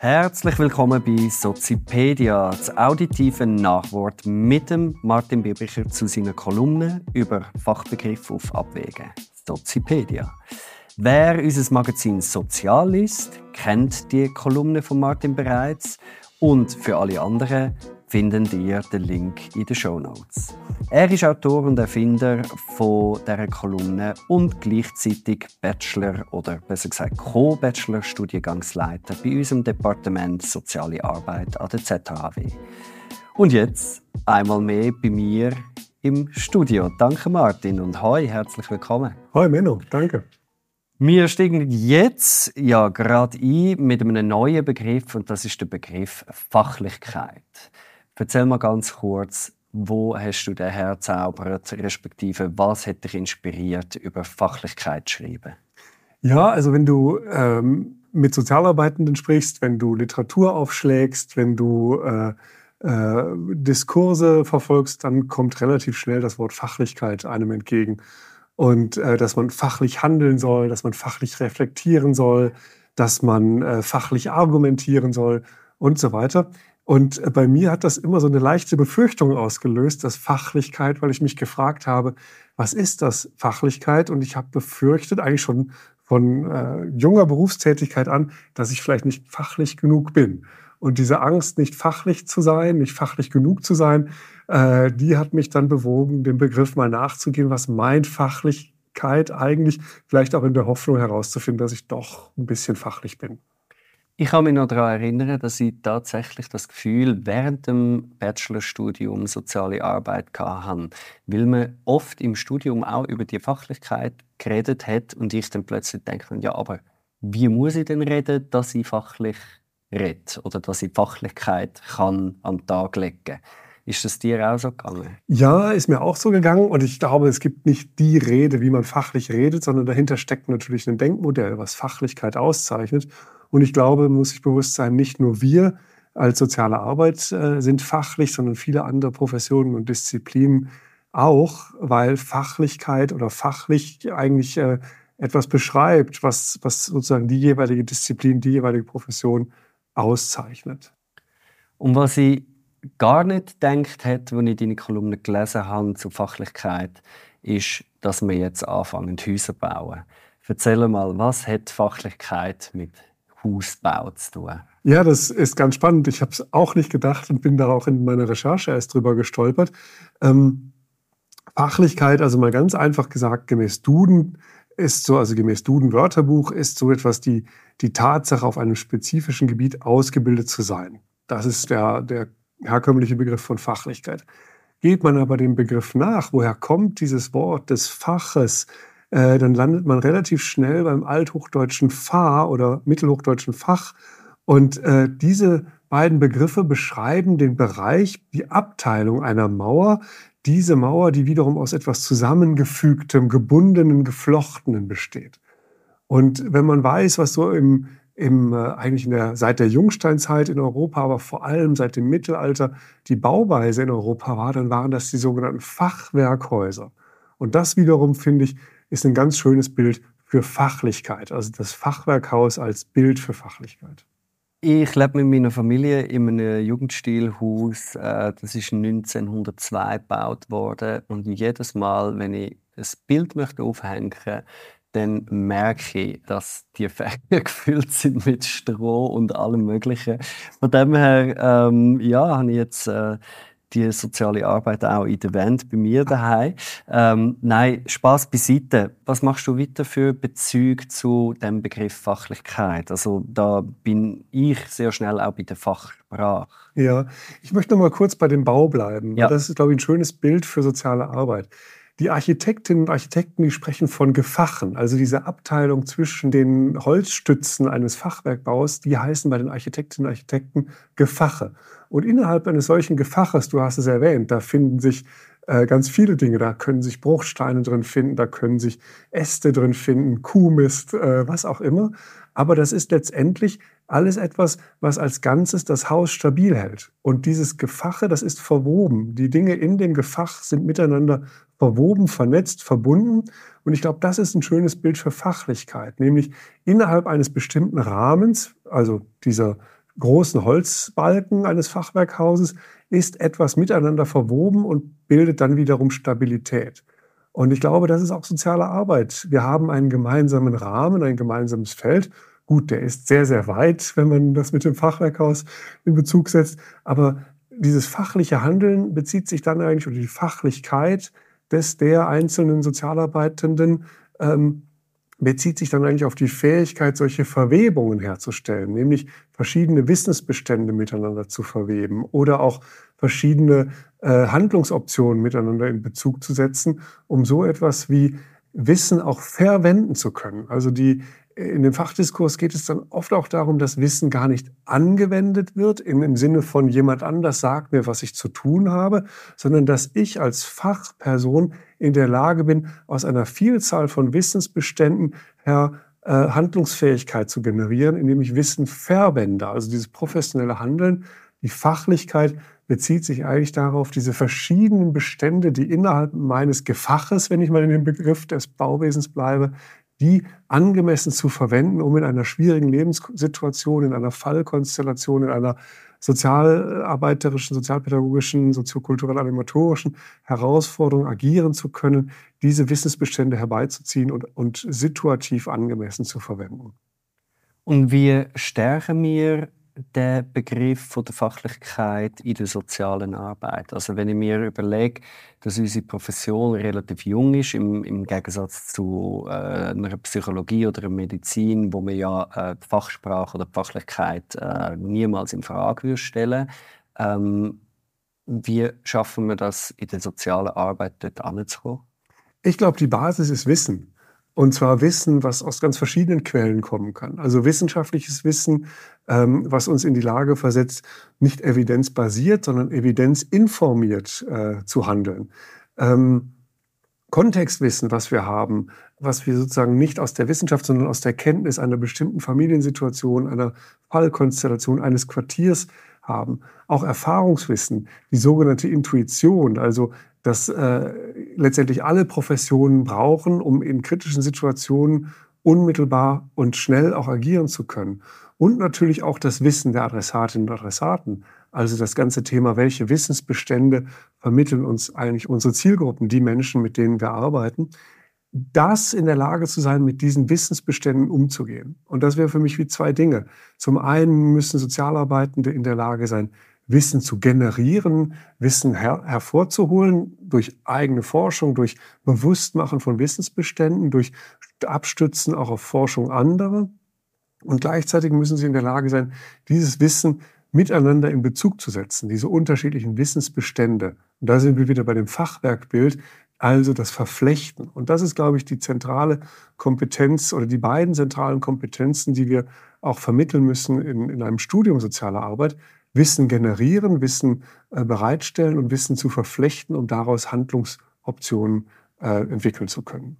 Herzlich willkommen bei Sozipedia, das auditive Nachwort mit dem Martin Biebricher zu seinen Kolumnen über Fachbegriffe auf Abwägen. Sozipedia. Wer unser Magazin Sozial liest, kennt die Kolumne von Martin bereits. Und für alle anderen findet ihr den Link in den Shownotes. Er ist Autor und Erfinder von dieser Kolumne und gleichzeitig Bachelor- oder besser gesagt Co-Bachelor-Studiengangsleiter bei unserem Departement Soziale Arbeit an der ZHAW. Und jetzt einmal mehr bei mir im Studio. Danke Martin und hoi, herzlich willkommen. Hoi Menno, danke. Wir steigen jetzt gerade ein mit einem neuen Begriff und das ist der Begriff Fachlichkeit. Erzähl mal ganz kurz, wo hast du den herzaubert, respektive was hat dich inspiriert, über Fachlichkeit zu schreiben? Ja, also wenn du mit Sozialarbeitenden sprichst, wenn du Literatur aufschlägst, wenn du Diskurse verfolgst, dann kommt relativ schnell das Wort Fachlichkeit einem entgegen. Und dass man fachlich handeln soll, dass man fachlich reflektieren soll, dass man fachlich argumentieren soll und so weiter. Und bei mir hat das immer so eine leichte Befürchtung ausgelöst, dass Fachlichkeit, weil ich mich gefragt habe, was ist das Fachlichkeit? Und ich habe befürchtet, eigentlich schon von junger Berufstätigkeit an, dass ich vielleicht nicht fachlich genug bin. Und diese Angst, nicht fachlich zu sein, nicht fachlich genug zu sein, die hat mich dann bewogen, dem Begriff mal nachzugehen, was meint Fachlichkeit eigentlich, vielleicht auch in der Hoffnung herauszufinden, dass ich doch ein bisschen fachlich bin. Ich kann mich noch daran erinnern, dass ich tatsächlich das Gefühl während dem Bachelorstudium Soziale Arbeit hatte, weil man oft im Studium auch über die Fachlichkeit geredet hat und ich dann plötzlich denke, ja, aber wie muss ich denn reden, dass ich fachlich rede oder dass ich Fachlichkeit kann an den Tag legen kann? Ist das dir auch so gegangen? Ja, ist mir auch so gegangen und ich glaube, es gibt nicht die Rede, wie man fachlich redet, sondern dahinter steckt natürlich ein Denkmodell, was Fachlichkeit auszeichnet. Und ich glaube, muss sich bewusst sein, nicht nur wir als soziale Arbeit sind fachlich, sondern viele andere Professionen und Disziplinen auch, weil Fachlichkeit oder fachlich eigentlich etwas beschreibt, was sozusagen die jeweilige Disziplin, die jeweilige Profession auszeichnet. Und was ich gar nicht gedacht hätte, als ich deine Kolumne gelesen habe zu Fachlichkeit, ist, dass wir jetzt anfangen, Häuser zu bauen. Erzähl mal, was hat Fachlichkeit mit Hausbau zu tun? Ja, das ist ganz spannend. Ich habe es auch nicht gedacht und bin da auch in meiner Recherche erst drüber gestolpert. Fachlichkeit, also mal ganz einfach gesagt, gemäß Duden ist so, also gemäß Duden-Wörterbuch ist so etwas die Tatsache, auf einem spezifischen Gebiet ausgebildet zu sein. Das ist der herkömmliche Begriff von Fachlichkeit. Geht man aber dem Begriff nach, woher kommt dieses Wort des Faches, dann landet man relativ schnell beim althochdeutschen Fa oder mittelhochdeutschen Fach. Und diese beiden Begriffe beschreiben den Bereich, die Abteilung einer Mauer. Diese Mauer, die wiederum aus etwas Zusammengefügtem, Gebundenen, Geflochtenen besteht. Und wenn man weiß, was so eigentlich seit der Jungsteinzeit in Europa, aber vor allem seit dem Mittelalter die Bauweise in Europa war, dann waren das die sogenannten Fachwerkhäuser. Und das wiederum, finde ich, ist ein ganz schönes Bild für Fachlichkeit. Also das Fachwerkhaus als Bild für Fachlichkeit. Ich lebe mit meiner Familie in einem Jugendstilhaus. Das ist 1902 gebaut worden. Und jedes Mal, wenn ich ein Bild möchte aufhängen möchte, dann merke ich, dass die Fächer gefüllt sind mit Stroh und allem Möglichen. Von dem her habe ich jetzt die soziale Arbeit auch in der Wand bei mir daheim. Nein, Spaß beiseite. Was machst du weiter für Bezüge zu dem Begriff Fachlichkeit? Also da bin ich sehr schnell auch bei der Fachsprache. Ja, ich möchte noch mal kurz bei dem Bau bleiben. Ja. Das ist, glaube ich, ein schönes Bild für soziale Arbeit. Die Architektinnen und Architekten, die sprechen von Gefachen. Also diese Abteilung zwischen den Holzstützen eines Fachwerkbaus, die heißen bei den Architektinnen und Architekten Gefache. Und innerhalb eines solchen Gefaches, du hast es erwähnt, da finden sich ganz viele Dinge. Da können sich Bruchsteine drin finden, da können sich Äste drin finden, Kuhmist, was auch immer. Aber das ist letztendlich alles etwas, was als Ganzes das Haus stabil hält. Und dieses Gefache, das ist verwoben. Die Dinge in dem Gefach sind miteinander verwoben, vernetzt, verbunden. Und ich glaube, das ist ein schönes Bild für Fachlichkeit. Nämlich innerhalb eines bestimmten Rahmens, also dieser großen Holzbalken eines Fachwerkhauses ist etwas miteinander verwoben und bildet dann wiederum Stabilität. Und ich glaube, das ist auch soziale Arbeit. Wir haben einen gemeinsamen Rahmen, ein gemeinsames Feld. Gut, der ist sehr, sehr weit, wenn man das mit dem Fachwerkhaus in Bezug setzt. Aber dieses fachliche Handeln bezieht sich dann eigentlich, oder die Fachlichkeit der einzelnen Sozialarbeitenden bezieht sich dann eigentlich auf die Fähigkeit, solche Verwebungen herzustellen, nämlich verschiedene Wissensbestände miteinander zu verweben oder auch verschiedene Handlungsoptionen miteinander in Bezug zu setzen, um so etwas wie Wissen auch verwenden zu können. Also in dem Fachdiskurs geht es dann oft auch darum, dass Wissen gar nicht angewendet wird, im Sinne von jemand anders sagt mir, was ich zu tun habe, sondern dass ich als Fachperson in der Lage bin, aus einer Vielzahl von Wissensbeständen Handlungsfähigkeit zu generieren, indem ich Wissen verwende. Also dieses professionelle Handeln, die Fachlichkeit bezieht sich eigentlich darauf, diese verschiedenen Bestände, die innerhalb meines Gefaches, wenn ich mal in dem Begriff des Bauwesens bleibe, die angemessen zu verwenden, um in einer schwierigen Lebenssituation, in einer Fallkonstellation, in einer sozialarbeiterischen, sozialpädagogischen, soziokulturell-animatorischen Herausforderung agieren zu können, diese Wissensbestände herbeizuziehen und situativ angemessen zu verwenden. Und wie stärken wir den Begriff von der Fachlichkeit in der sozialen Arbeit? Also wenn ich mir überlege, dass unsere Profession relativ jung ist, im Gegensatz zu einer Psychologie oder einer Medizin, wo man ja die Fachsprache oder die Fachlichkeit niemals in Frage stellen würde. Wie schaffen wir das in der sozialen Arbeit dort anzukommen? Ich glaube, die Basis ist Wissen. Und zwar Wissen, was aus ganz verschiedenen Quellen kommen kann. Also wissenschaftliches Wissen, was uns in die Lage versetzt, nicht evidenzbasiert, sondern evidenzinformiert zu handeln. Kontextwissen, was wir haben, was wir sozusagen nicht aus der Wissenschaft, sondern aus der Kenntnis einer bestimmten Familiensituation, einer Fallkonstellation, eines Quartiers haben. Auch Erfahrungswissen, die sogenannte Intuition, also dass letztendlich alle Professionen brauchen, um in kritischen Situationen unmittelbar und schnell auch agieren zu können. Und natürlich auch das Wissen der Adressatinnen und Adressaten. Also das ganze Thema, welche Wissensbestände vermitteln uns eigentlich unsere Zielgruppen, die Menschen, mit denen wir arbeiten, das in der Lage zu sein, mit diesen Wissensbeständen umzugehen. Und das wäre für mich wie zwei Dinge. Zum einen müssen Sozialarbeitende in der Lage sein, Wissen zu generieren, Wissen hervorzuholen durch eigene Forschung, durch Bewusstmachen von Wissensbeständen, durch Abstützen auch auf Forschung anderer. Und gleichzeitig müssen sie in der Lage sein, dieses Wissen miteinander in Bezug zu setzen, diese unterschiedlichen Wissensbestände. Und da sind wir wieder bei dem Fachwerkbild, also das Verflechten. Und das ist, glaube ich, die zentrale Kompetenz oder die beiden zentralen Kompetenzen, die wir auch vermitteln müssen in einem Studium sozialer Arbeit. Wissen generieren, Wissen bereitstellen und Wissen zu verflechten, um daraus Handlungsoptionen entwickeln zu können.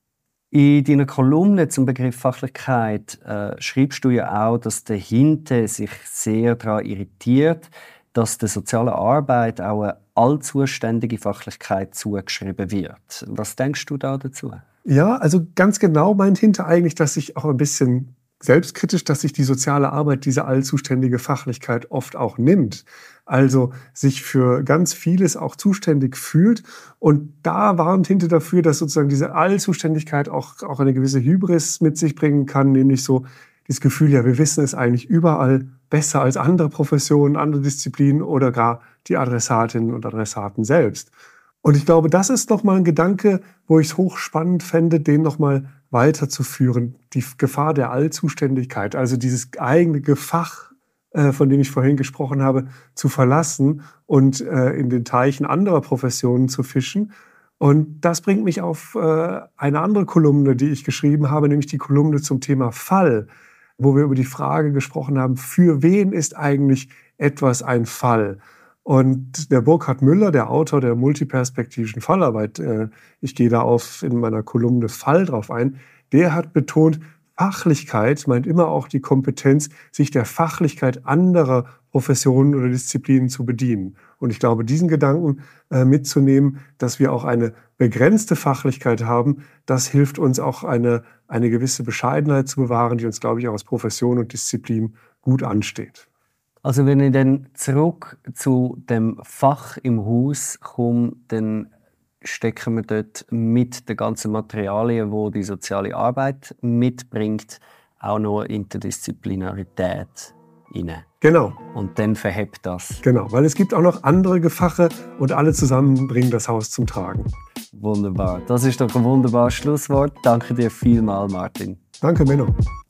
In deiner Kolumne zum Begriff Fachlichkeit schreibst du ja auch, dass der Hinte sich sehr daran irritiert, dass der sozialen Arbeit auch eine allzuständige Fachlichkeit zugeschrieben wird. Was denkst du da dazu? Ja, also ganz genau meint Hinte eigentlich, dass ich auch ein bisschen selbstkritisch, dass sich die soziale Arbeit diese allzuständige Fachlichkeit oft auch nimmt. Also sich für ganz vieles auch zuständig fühlt. Und da warnt Hinte dafür, dass sozusagen diese Allzuständigkeit auch eine gewisse Hybris mit sich bringen kann, nämlich so das Gefühl, ja, wir wissen es eigentlich überall besser als andere Professionen, andere Disziplinen oder gar die Adressatinnen und Adressaten selbst. Und ich glaube, das ist nochmal ein Gedanke, wo ich es hochspannend fände, den nochmal weiterzuführen. Die Gefahr der Allzuständigkeit, also dieses eigene Fach, von dem ich vorhin gesprochen habe, zu verlassen und in den Teichen anderer Professionen zu fischen. Und das bringt mich auf eine andere Kolumne, die ich geschrieben habe, nämlich die Kolumne zum Thema Fall, wo wir über die Frage gesprochen haben, für wen ist eigentlich etwas ein Fall? Und der Burkhard Müller, der Autor der multiperspektivischen Fallarbeit, ich gehe da in meiner Kolumne Fall drauf ein, der hat betont, Fachlichkeit meint immer auch die Kompetenz, sich der Fachlichkeit anderer Professionen oder Disziplinen zu bedienen. Und ich glaube, diesen Gedanken mitzunehmen, dass wir auch eine begrenzte Fachlichkeit haben, das hilft uns auch eine gewisse Bescheidenheit zu bewahren, die uns, glaube ich, auch als Profession und Disziplin gut ansteht. Also wenn ich dann zurück zu dem Fach im Haus komme, dann stecken wir dort mit den ganzen Materialien, die die soziale Arbeit mitbringt, auch noch Interdisziplinarität rein. Genau. Und dann verhebt das. Genau, weil es gibt auch noch andere Gefache und alle zusammen bringen das Haus zum Tragen. Wunderbar. Das ist doch ein wunderbares Schlusswort. Danke dir vielmals, Martin. Danke, Menno.